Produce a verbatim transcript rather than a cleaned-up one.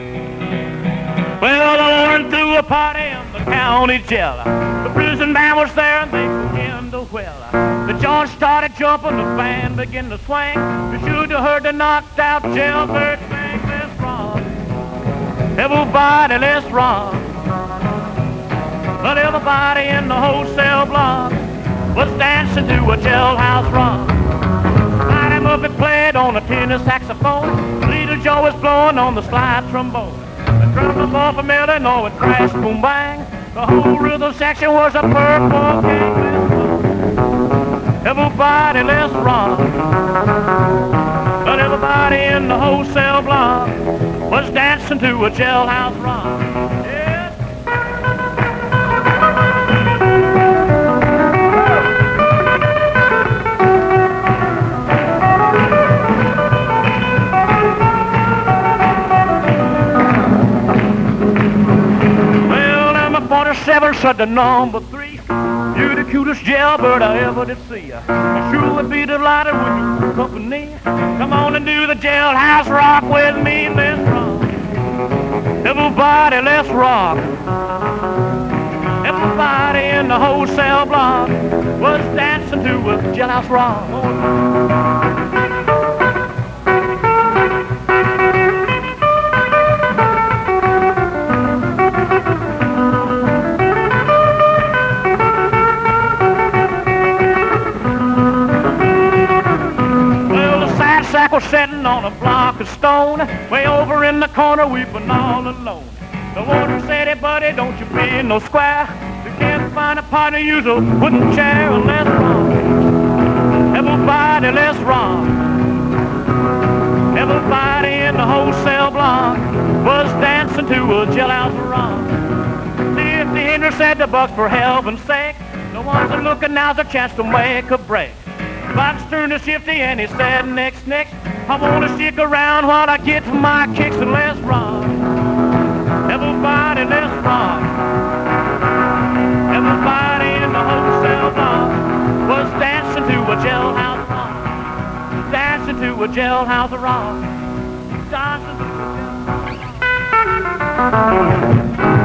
Well, the Lord threw a party in the county jail. The prison band was there and they began to wail. The John started jumping, the band began to swing. You should have heard the knocked out jailbird sing. Let's run, everybody, let's run. But everybody in the wholesale block was dancing to a jailhouse run. Mighty Muppet played on a tenor saxophone. Little Joe was blowing on the slide trombone. The drum was off a melody, no, it crashed, boom, bang. The whole rhythm section was a purple king. Everybody, let's run. But everybody in the wholesale block was dancing to a jailhouse run. Yeah. Well, number forty-seven said the number three. You're the cutest jailbird I ever did see. I sure would be delighted with your company. Come on and do the jailhouse rock with me. Let's rock. Everybody, let's rock. Everybody in the wholesale block was dancing to a jailhouse rock. Sack was sitting on a block of stone, way over in the corner weeping all alone. The warden said, hey buddy, don't you be in no square. You can't find a partner, use a wooden chair. And let's rock. Everybody, let's rock. Everybody in the wholesale block was dancing to a jailhouse rock. Fifty Henry said the bucks for heaven's sake. No one's a looking, now's a chance to make a break. Box turned to Shifty and he said, next, next, I want to stick around while I get to my kicks and let's rock. Everybody, let's rock. Everybody in the wholesale block was dancing to a jailhouse rock. Dancing to a jailhouse rock. Dancing to a jailhouse rock.